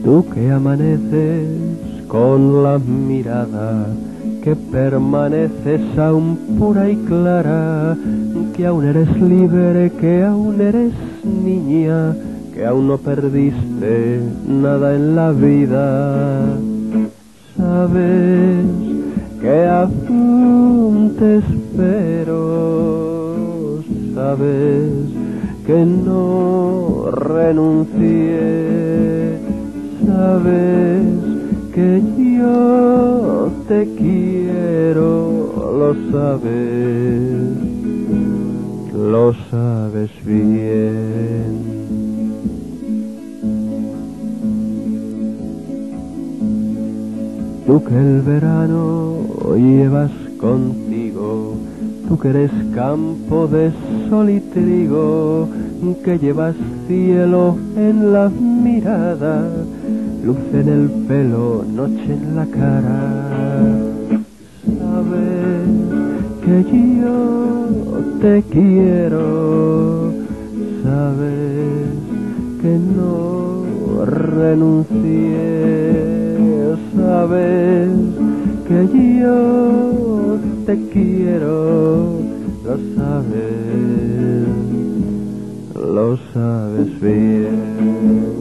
Tú que amaneces con la mirada, que permaneces aún pura y clara, que aún eres libre, que aún eres niña, que aún no perdiste nada en la vida. Sabes que aún te espero, sabes que no renuncié, sabes que yo te quiero, lo sabes bien. Tú que el verano llevas contigo, tú que eres campo de sol y trigo, que llevas cielo en la mirada, luz en el pelo, noche en la cara. Sabes que yo te quiero, sabes que no renuncié, sabes que yo te quiero, lo sabes bien.